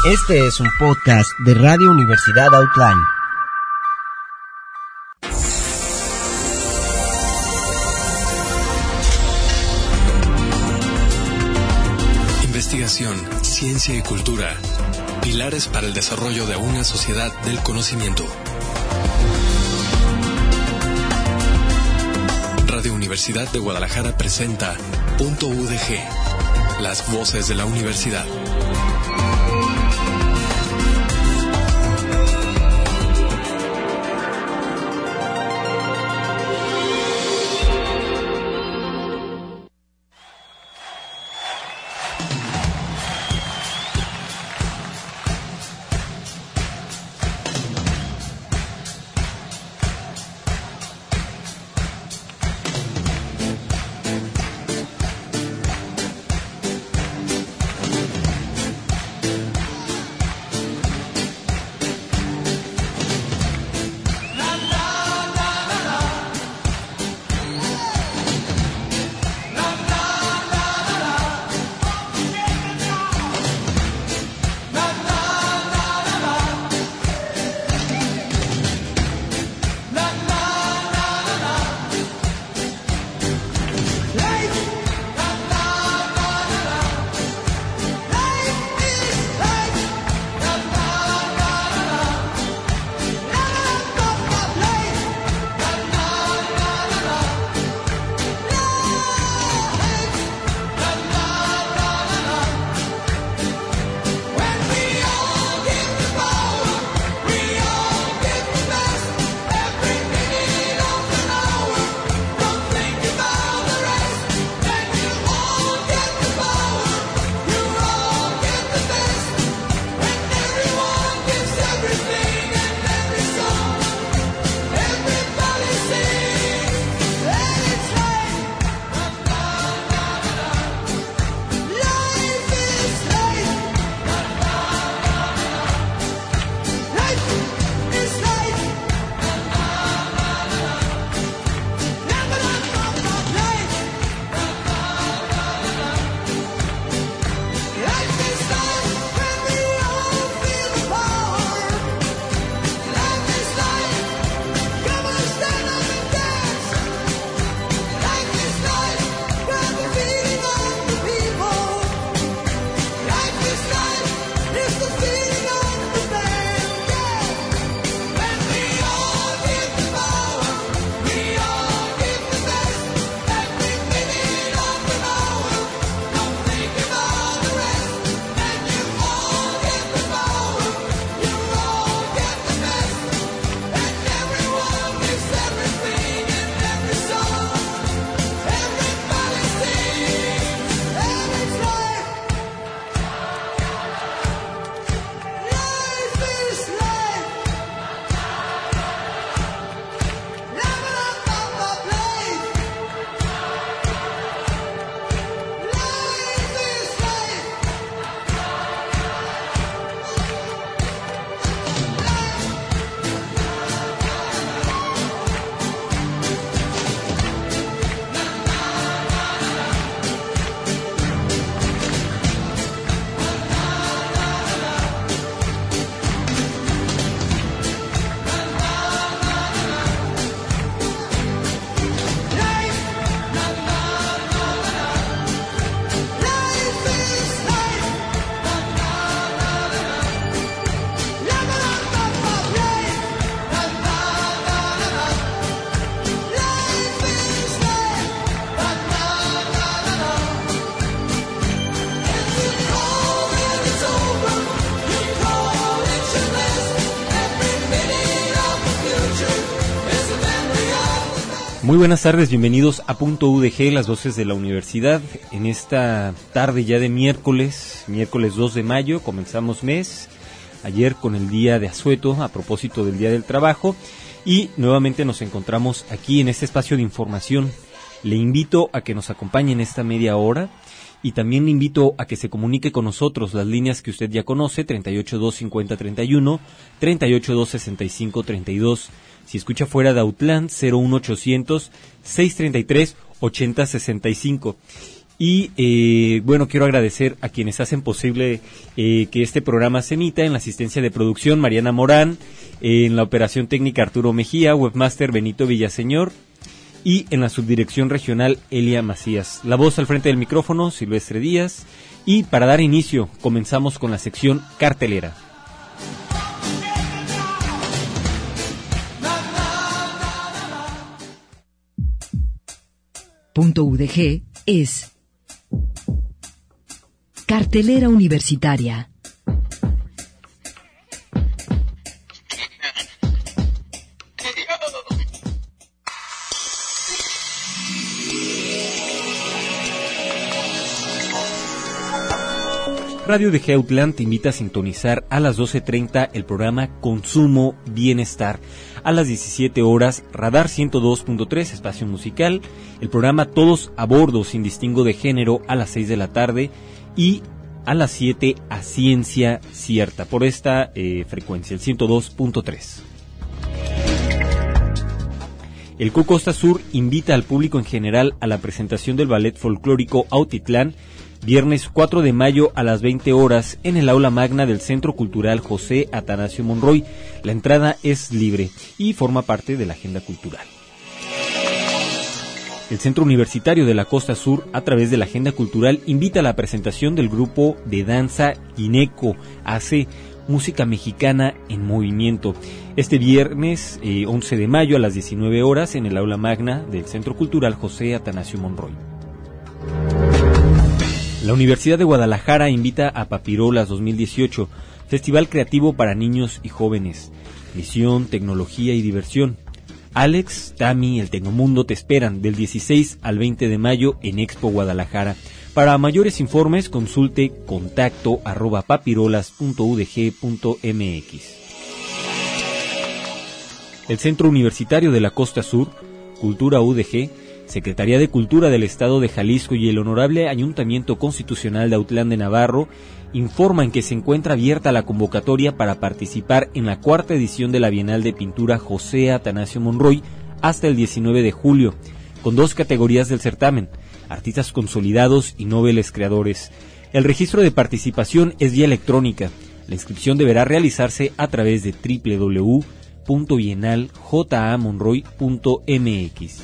Este es un podcast de Radio Universidad Outline. Investigación, ciencia y cultura. Pilares para el desarrollo de una sociedad del conocimiento. Radio Universidad de Guadalajara presenta Punto UDG, las voces de la universidad. Muy buenas tardes, bienvenidos a Punto UDG, las voces de la universidad. En esta tarde ya de miércoles 2 de mayo, comenzamos mes. Ayer con el día de asueto, a propósito del Día del Trabajo. Y nuevamente nos encontramos aquí en este espacio de información. Le invito a que nos acompañe en esta media hora. Y también le invito a que se comunique con nosotros, las líneas que usted ya conoce, 3825031, 3826532. Si escucha fuera de Outland, 01800 633 8065. Y bueno, quiero agradecer a quienes hacen posible que este programa se emita. En la asistencia de producción, Mariana Morán; en la operación técnica, Arturo Mejía; webmaster, Benito Villaseñor; y en la subdirección regional, Elia Macías. La voz al frente del micrófono, Silvestre Díaz. Y para dar inicio, comenzamos con la sección cartelera. Punto UDG es cartelera universitaria. Radio UDG Autlán te invita a sintonizar a las 12:30 el programa Consumo Bienestar. A las 17 horas, Radar 102.3, espacio musical. El programa Todos a Bordo, sin distingo de género, a las 6 de la tarde. Y a las 7, a Ciencia Cierta, por esta frecuencia, el 102.3. El CU Costa Sur invita al público en general a la presentación del ballet folclórico Autitlán, viernes 4 de mayo a las 20 horas en el aula magna del Centro Cultural José Atanasio Monroy. La entrada es libre y forma parte de la agenda cultural. El Centro Universitario de la Costa Sur, a través de la agenda cultural, invita a la presentación del grupo de danza Gineco, hace música mexicana en movimiento. Este viernes 11 de mayo a las 19 horas en el aula magna del Centro Cultural José Atanasio Monroy. La Universidad de Guadalajara invita a Papirolas 2018, festival creativo para niños y jóvenes. Misión, tecnología y diversión. Alex, Tami, el Tecnomundo te esperan del 16 al 20 de mayo en Expo Guadalajara. Para mayores informes, consulte contacto@papirolas.udg.mx. El Centro Universitario de la Costa Sur, Cultura UDG, Secretaría de Cultura del Estado de Jalisco y el Honorable Ayuntamiento Constitucional de Autlán de Navarro informan que se encuentra abierta la convocatoria para participar en la 4ª edición de la Bienal de Pintura José Atanasio Monroy hasta el 19 de julio, con 2 categorías del certamen: artistas consolidados y noveles creadores. El registro de participación es vía electrónica. La inscripción deberá realizarse a través de www.bienaljamonroy.mx.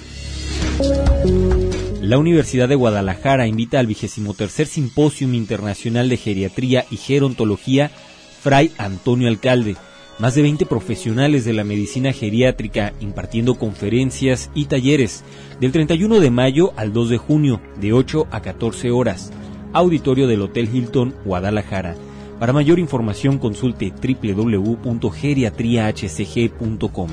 La Universidad de Guadalajara invita al 23º Simposium Internacional de Geriatría y Gerontología Fray Antonio Alcalde. Más de 20 profesionales de la medicina geriátrica impartiendo conferencias y talleres del 31 de mayo al 2 de junio, de 8 a 14 horas. Auditorio del Hotel Hilton, Guadalajara. Para mayor información consulte www.geriatriahcg.com.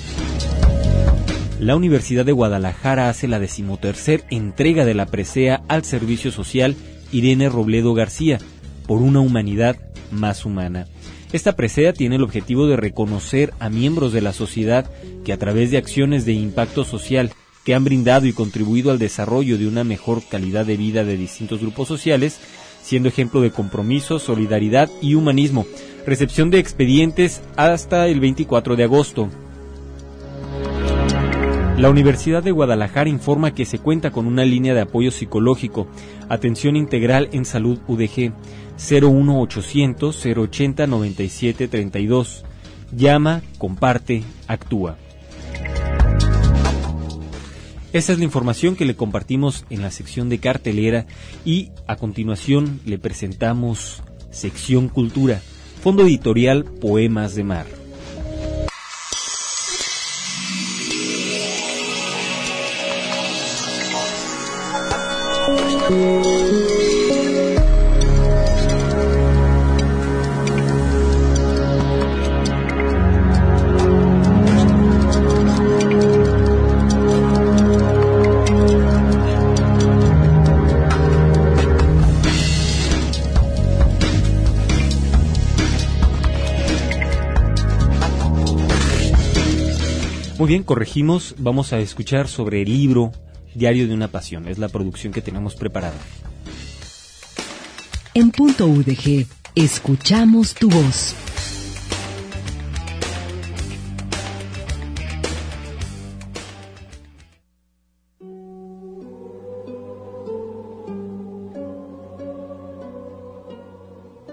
La Universidad de Guadalajara hace la 13ª entrega de la presea al servicio social Irene Robledo García, por una humanidad más humana. Esta presea tiene el objetivo de reconocer a miembros de la sociedad que a través de acciones de impacto social que han brindado y contribuido al desarrollo de una mejor calidad de vida de distintos grupos sociales, siendo ejemplo de compromiso, solidaridad y humanismo. Recepción de expedientes hasta el 24 de agosto. La Universidad de Guadalajara informa que se cuenta con una línea de apoyo psicológico, atención integral en salud UDG, 01800 080 9732. Llama, comparte, actúa. Esa es la información que le compartimos en la sección de cartelera y a continuación le presentamos sección cultura, fondo editorial Poemas de Mar. Muy bien, corregimos, vamos a escuchar sobre el libro Diario de una Pasión, es la producción que tenemos preparada. En Punto UDG, escuchamos tu voz.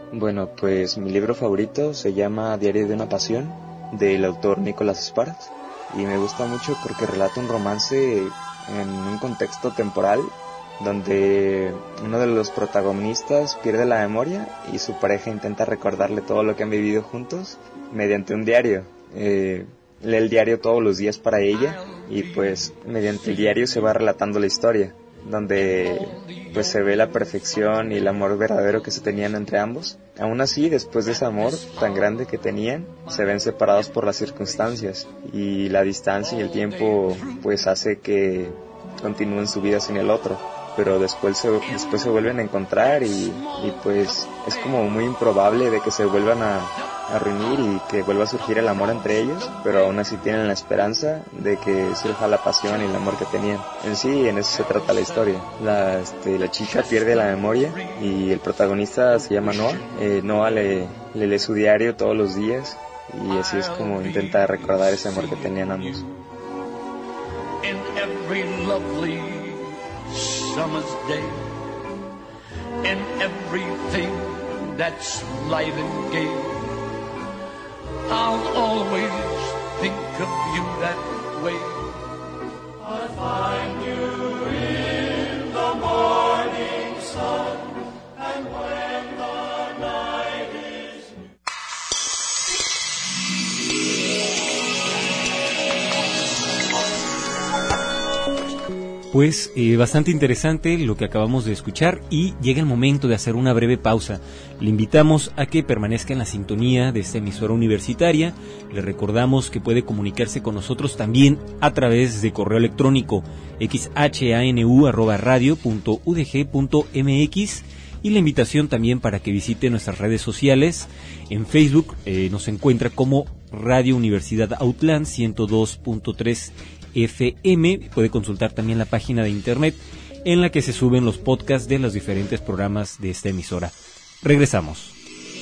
Bueno, pues mi libro favorito se llama Diario de una Pasión, del autor Nicholas Sparks, y me gusta mucho porque relata un romance en un contexto temporal donde uno de los protagonistas pierde la memoria y su pareja intenta recordarle todo lo que han vivido juntos mediante un diario. Lee el diario todos los días para ella y pues mediante el diario se va relatando la historia, donde pues se ve la perfección y el amor verdadero que se tenían entre ambos. Aún así, después de ese amor tan grande que tenían, se ven separados por las circunstancias y la distancia y el tiempo pues hace que continúen su vida sin el otro, pero después se vuelven a encontrar y pues es como muy improbable de que se vuelvan a reunir y que vuelva a surgir el amor entre ellos, pero aún así tienen la esperanza de que surja la pasión y el amor que tenían. En sí, en eso se trata la historia. La chica pierde la memoria y el protagonista se llama Noah. Noah le lee su diario todos los días y así es como intenta recordar ese amor que tenían ambos. In every lovely summer's day, in everything that's light and gay, I'll always think of you that way. I'll find you in the morning sun, and when the night is Pues bastante interesante lo que acabamos de escuchar y llega el momento de hacer una breve pausa. Le invitamos a que permanezca en la sintonía de esta emisora universitaria. Le recordamos que puede comunicarse con nosotros también a través de correo electrónico xhanu@radio.udg.mx y la invitación también para que visite nuestras redes sociales. En Facebook nos encuentra como Radio Universidad Outland 102.3 FM. Puede consultar también la página de internet en la que se suben los podcasts de los diferentes programas de esta emisora. Regresamos.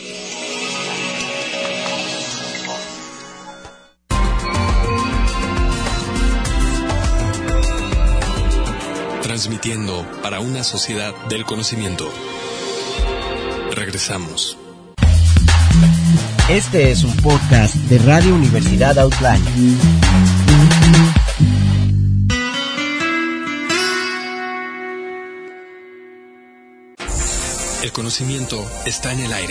Transmitiendo para una sociedad del conocimiento. Regresamos. Este es un podcast de Radio Universidad Outland. El conocimiento está en el aire.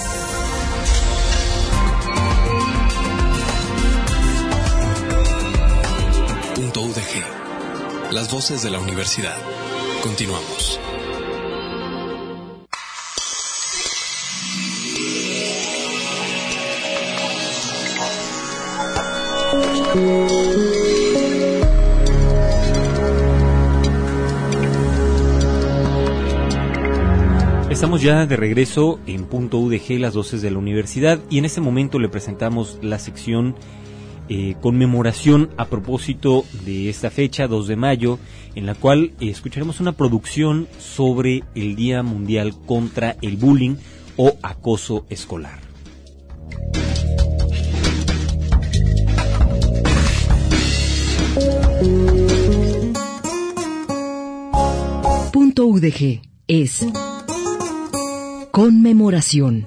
.udg. Las voces de la universidad. Continuamos. Estamos ya de regreso en .udg, las voces de la universidad, y en este momento le presentamos la sección conmemoración a propósito de esta fecha, 2 de mayo, en la cual escucharemos una producción sobre el Día Mundial contra el Bullying o Acoso Escolar. .udg es conmemoración.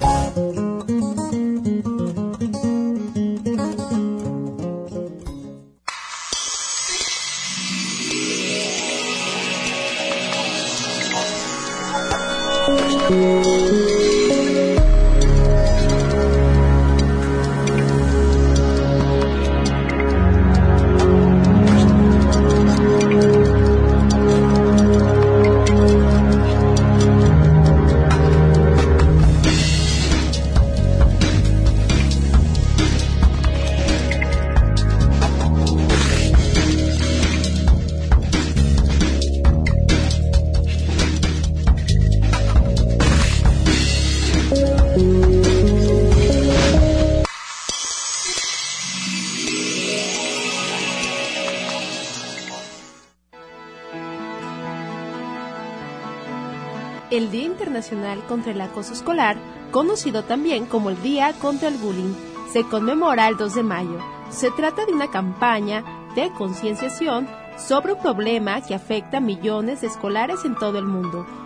El Día Internacional contra el Acoso Escolar, conocido también como el Día contra el Bullying, se conmemora el 2 de mayo. Se trata de una campaña de concienciación sobre un problema que afecta a millones de escolares en todo el mundo,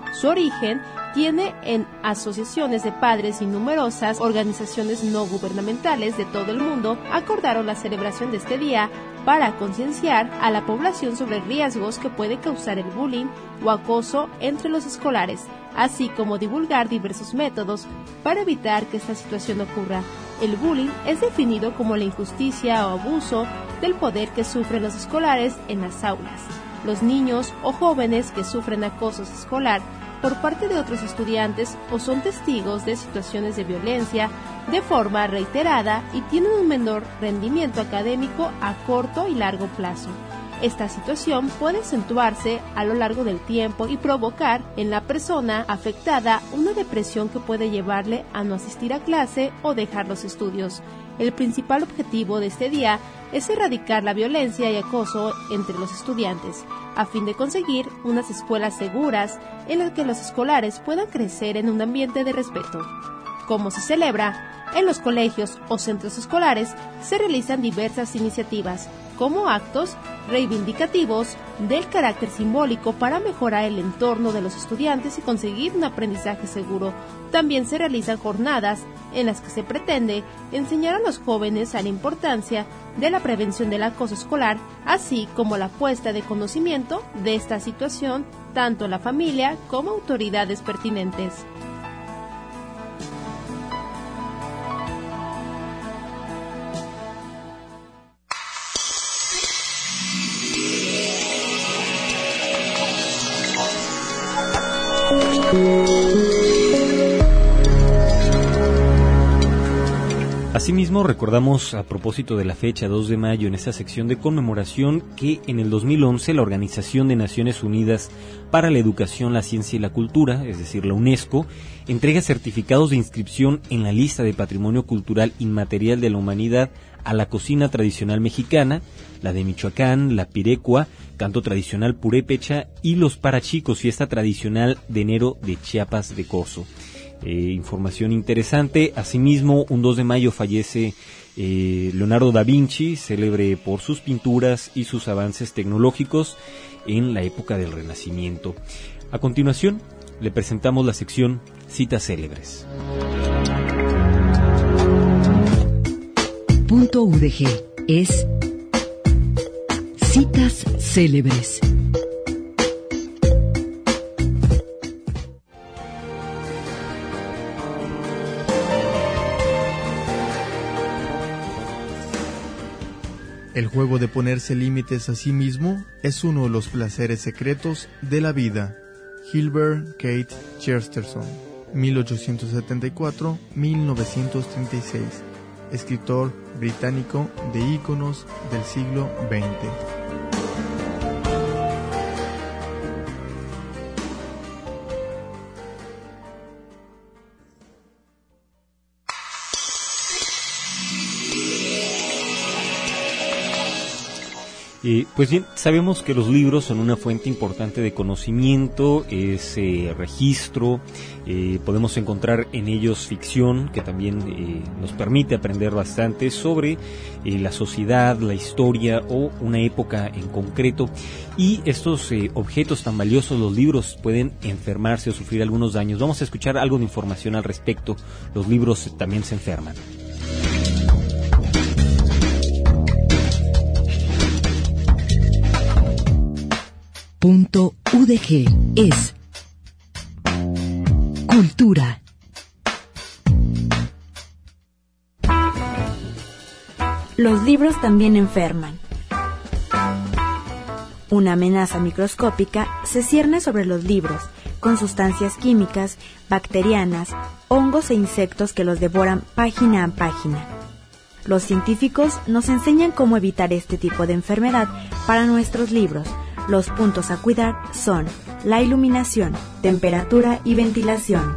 Su origen tiene en asociaciones de padres y numerosas organizaciones no gubernamentales de todo el mundo acordaron la celebración de este día para concienciar a la población sobre riesgos que puede causar el bullying o acoso entre los escolares, así como divulgar diversos métodos para evitar que esta situación ocurra. El bullying es definido como la injusticia o abuso del poder que sufren los escolares en las aulas. Los niños o jóvenes que sufren acoso escolar por parte de otros estudiantes o son testigos de situaciones de violencia de forma reiterada y tienen un menor rendimiento académico a corto y largo plazo. Esta situación puede acentuarse a lo largo del tiempo y provocar en la persona afectada una depresión que puede llevarle a no asistir a clase o dejar los estudios. El principal objetivo de este día es erradicar la violencia y acoso entre los estudiantes, a fin de conseguir unas escuelas seguras en las que los escolares puedan crecer en un ambiente de respeto. Como se celebra, en los colegios o centros escolares se realizan diversas iniciativas, como actos reivindicativos del carácter simbólico para mejorar el entorno de los estudiantes y conseguir un aprendizaje seguro. También se realizan jornadas en las que se pretende enseñar a los jóvenes a la importancia de la prevención del acoso escolar, así como la puesta de conocimiento de esta situación tanto en la familia como autoridades pertinentes. Asimismo, recordamos a propósito de la fecha 2 de mayo en esta sección de conmemoración que en el 2011 la Organización de Naciones Unidas para la Educación, la Ciencia y la Cultura, es decir, la UNESCO, entrega certificados de inscripción en la lista de Patrimonio Cultural Inmaterial de la Humanidad a la cocina tradicional mexicana, la de Michoacán, la pirecua, canto tradicional purépecha y los parachicos, fiesta tradicional de enero de Chiapas de Corzo. Información interesante. Asimismo, un 2 de mayo fallece Leonardo da Vinci, célebre por sus pinturas y sus avances tecnológicos en la época del Renacimiento. A continuación, le presentamos la sección Citas Célebres. Punto UDG es Citas Célebres. El juego de ponerse límites a sí mismo es uno de los placeres secretos de la vida. Gilbert Keith Chesterton, 1874-1936, escritor británico de íconos del siglo XX. Pues bien, sabemos que los libros son una fuente importante de conocimiento, es registro, podemos encontrar en ellos ficción que también nos permite aprender bastante sobre la sociedad, la historia o una época en concreto, y estos objetos tan valiosos, los libros, pueden enfermarse o sufrir algunos daños. Vamos a escuchar algo de información al respecto. Los libros también se enferman. Punto UDG es Cultura. Los libros también enferman. Una amenaza microscópica se cierne sobre los libros, con sustancias químicas, bacterianas, hongos e insectos que los devoran página a página. Los científicos nos enseñan cómo evitar este tipo de enfermedad para nuestros libros. Los puntos a cuidar son la iluminación, temperatura y ventilación.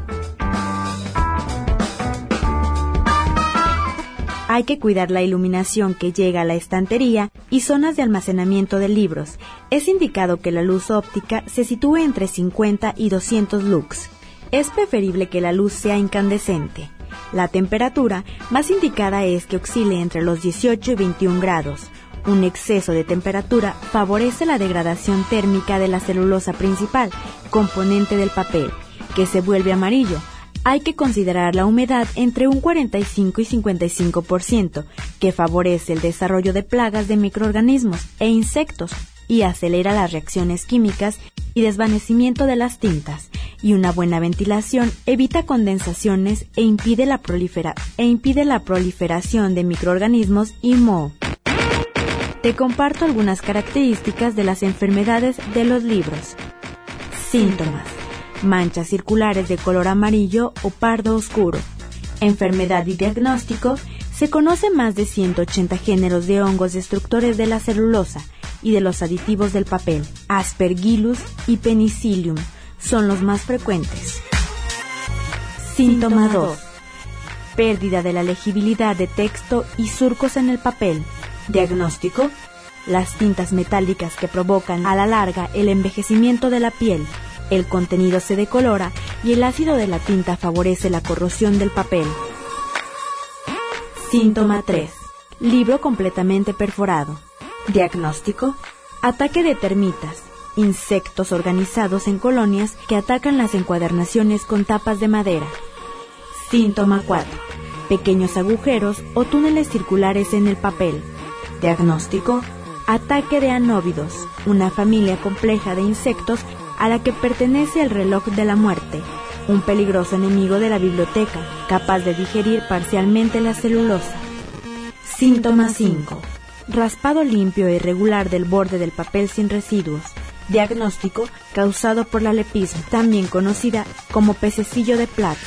Hay que cuidar la iluminación que llega a la estantería y zonas de almacenamiento de libros. Es indicado que la luz óptica se sitúe entre 50 y 200 lux. Es preferible que la luz sea incandescente. La temperatura más indicada es que oscile entre los 18 y 21 grados. Un exceso de temperatura favorece la degradación térmica de la celulosa principal, componente del papel, que se vuelve amarillo. Hay que considerar la humedad entre un 45 y 55%, que favorece el desarrollo de plagas de microorganismos e insectos y acelera las reacciones químicas y desvanecimiento de las tintas, y una buena ventilación evita condensaciones e impide la proliferación de microorganismos y moho. Te comparto algunas características de las enfermedades de los libros. Síntomas: manchas circulares de color amarillo o pardo oscuro. Enfermedad y diagnóstico: se conocen más de 180 géneros de hongos destructores de la celulosa y de los aditivos del papel. Aspergillus y Penicillium son los más frecuentes. Síntoma 2: pérdida de la legibilidad de texto y surcos en el papel. Diagnóstico: las tintas metálicas que provocan a la larga el envejecimiento de la piel. El contenido se decolora y el ácido de la tinta favorece la corrosión del papel. Síntoma 3: libro completamente perforado. Diagnóstico: ataque de termitas, insectos organizados en colonias que atacan las encuadernaciones con tapas de madera. Síntoma 4: pequeños agujeros o túneles circulares en el papel. Diagnóstico: ataque de anóvidos, una familia compleja de insectos a la que pertenece el reloj de la muerte, un peligroso enemigo de la biblioteca, capaz de digerir parcialmente la celulosa. Síntoma 5: raspado limpio e irregular del borde del papel sin residuos. Diagnóstico: causado por la lepisma, también conocida como pececillo de plata.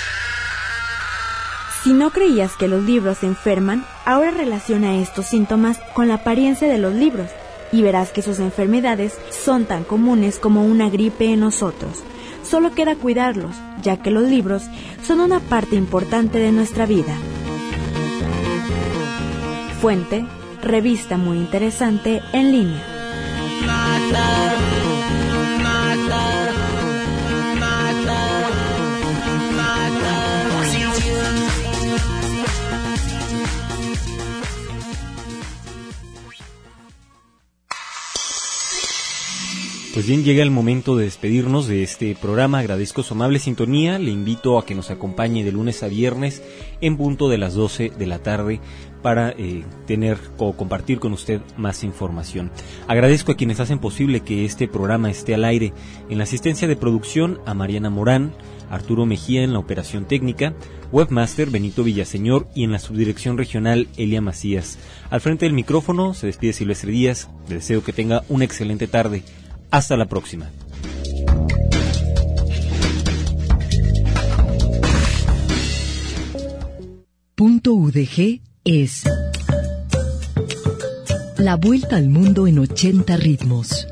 Si no creías que los libros enferman, ahora relaciona estos síntomas con la apariencia de los libros y verás que sus enfermedades son tan comunes como una gripe en nosotros. Solo queda cuidarlos, ya que los libros son una parte importante de nuestra vida. Fuente: revista muy interesante en línea. Pues bien, llega el momento de despedirnos de este programa. Agradezco su amable sintonía. Le invito a que nos acompañe de lunes a viernes en punto de las 12 de la tarde para tener o compartir con usted más información. Agradezco a quienes hacen posible que este programa esté al aire. En la asistencia de producción a Mariana Morán, Arturo Mejía en la operación técnica, webmaster Benito Villaseñor y en la subdirección regional Elia Macías. Al frente del micrófono se despide Silvestre Díaz. Le deseo que tenga una excelente tarde. Hasta la próxima. Punto UDG es la vuelta al mundo en 80 ritmos.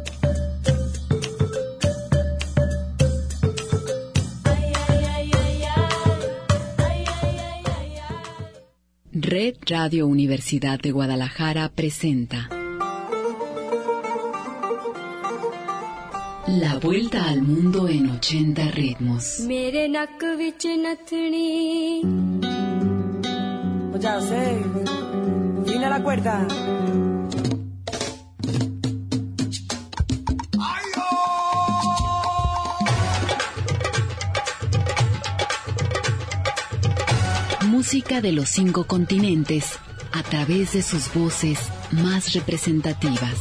Red Radio Universidad de Guadalajara presenta La vuelta al mundo en 80 ritmos. Ya sé, fina la cuerda. Música de los 5 continentes a través de sus voces más representativas.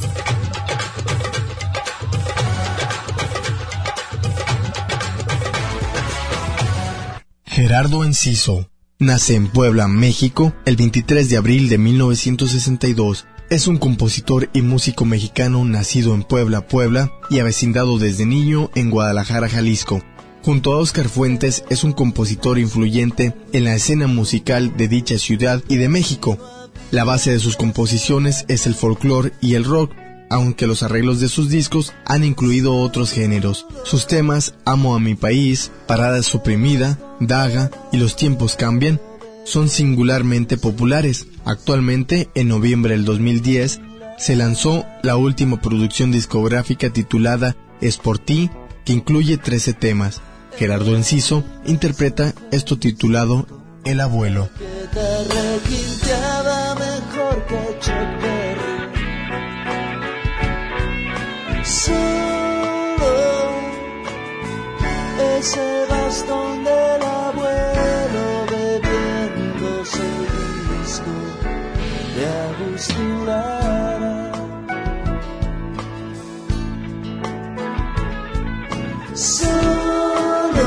Gerardo Enciso nace en Puebla, México, el 23 de abril de 1962. Es un compositor y músico mexicano nacido en Puebla, y avecindado desde niño en Guadalajara, Jalisco. Junto a Óscar Fuentes, es un compositor influyente en la escena musical de dicha ciudad y de México. La base de sus composiciones es el folclore y el rock, aunque los arreglos de sus discos han incluido otros géneros. Sus temas Amo a mi país, Parada suprimida, Daga y Los tiempos cambian son singularmente populares. Actualmente, en noviembre del 2010, se lanzó la última producción discográfica titulada Es por ti, que incluye 13 temas. Gerardo Enciso interpreta esto titulado El abuelo. Que te requinteaba mejor que Chuck Berry. Solo ese bastón del abuelo bebiéndose el disco de Agustín Lara. Solo,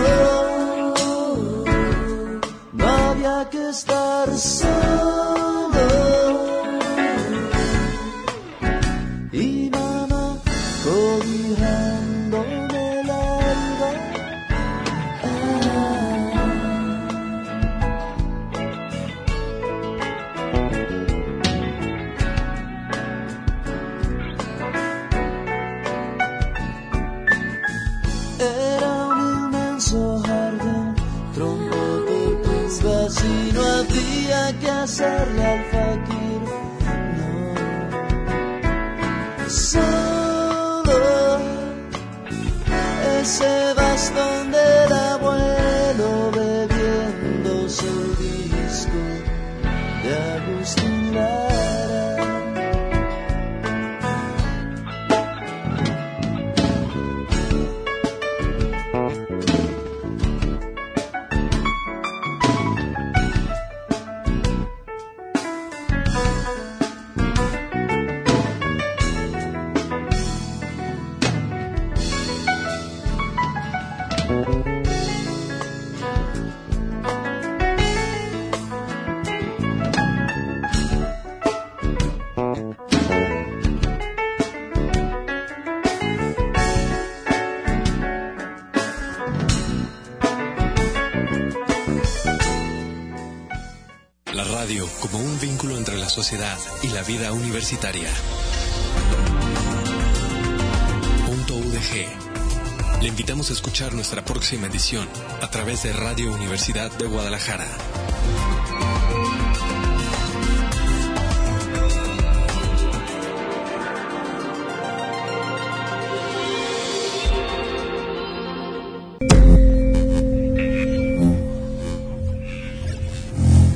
no había que estar solo. Y mamá cobijándome el alba. Era un inmenso jardín, tronco de tumbas, y no había que hacerle al fakir, no. Solo ese bastón del abuelo bebiéndose el disco de Agustín Lara. La radio como un vínculo entre la sociedad y la vida universitaria. .udg. Le invitamos a escuchar nuestra próxima edición a través de Radio Universidad de Guadalajara.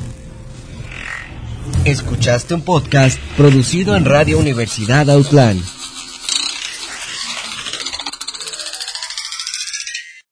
Escuchaste un podcast producido en Radio Universidad Autlán.